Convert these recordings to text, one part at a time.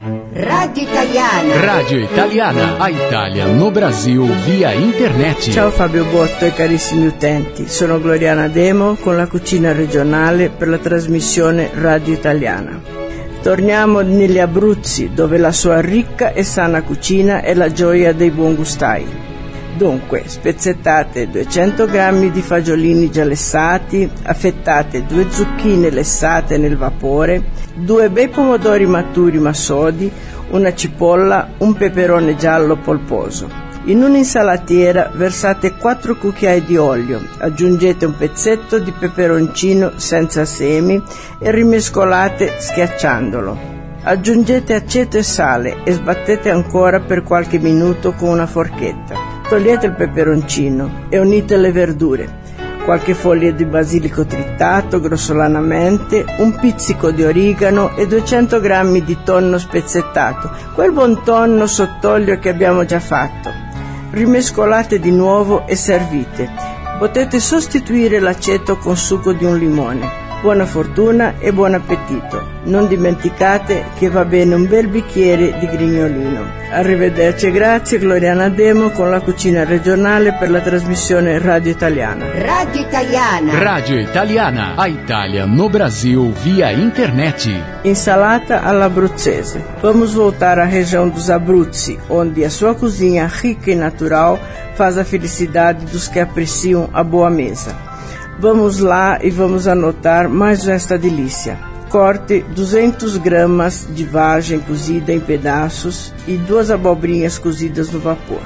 Radio Italiana. Radio Italiana, a Italia no Brasil via internet. Ciao Fabio Botto e carissimi utenti, sono Gloriana Demo con la cucina regionale per la trasmissione Radio Italiana. Torniamo negli Abruzzi, dove la sua ricca e sana cucina è la gioia dei buon gustai. Dunque, spezzettate 200 grammi di fagiolini già lessati, affettate 2 zucchine lessate nel vapore, 2 bei pomodori maturi ma sodi, una cipolla, un peperone giallo polposo. In un'insalatiera versate 4 cucchiai di olio, aggiungete un pezzetto di peperoncino senza semi e rimescolate schiacciandolo. Aggiungete aceto e sale e sbattete ancora per qualche minuto con una forchetta. Togliete il peperoncino e unite le verdure. Qualche foglia di basilico tritato grossolanamente, un pizzico di origano e 200 grammi di tonno spezzettato, quel buon tonno sott'olio che abbiamo già fatto. Rimescolate di nuovo e servite. Potete sostituire l'aceto con succo di un limone. Buona fortuna e buon appetito. Non dimenticate che va bene un bel bicchiere di grignolino. Arrivederci e grazie, Gloriana Demo con la cucina regionale per la trasmissione Radio Italiana. Radio Italiana. Radio Italiana, a Italia no Brasil via internet. Insalata all'abruzzese. Vamos voltar à região dos Abruzzi, onde a sua cozinha rica e natural faz a felicidade dos que apreciam a boa mesa. Vamos lá e vamos anotar mais esta delícia. Corte 200 gramas de vagem cozida em pedaços e 2 abobrinhas cozidas no vapor.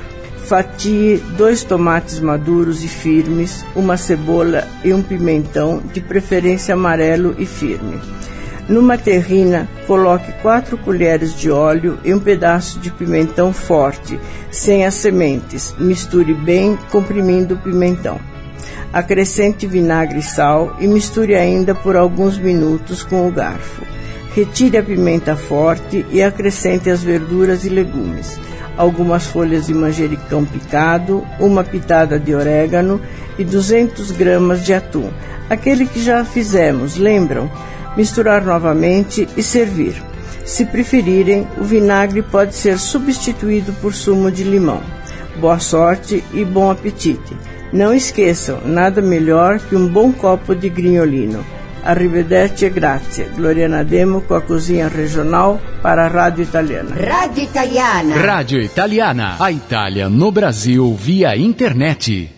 Fatie 2 tomates maduros e firmes, uma cebola e um pimentão, de preferência amarelo e firme. Numa terrina, coloque 4 colheres de óleo e um pedaço de pimentão forte, sem as sementes. Misture bem, comprimindo o pimentão. Acrescente vinagre e sal e misture ainda por alguns minutos com o garfo. Retire a pimenta forte e acrescente as verduras e legumes, algumas folhas de manjericão picado, uma pitada de orégano e 200 gramas de atum, aquele que já fizemos, lembram? Misturar novamente e servir. Se preferirem, o vinagre pode ser substituído por sumo de limão. Boa sorte e bom apetite! Não esqueçam, nada melhor que um bom copo de grignolino. Arrivederci e grazie. Gloriana Demo com a cozinha regional para a Rádio Italiana. Radio Italiana. Radio Italiana, a Italia no Brasil via internet.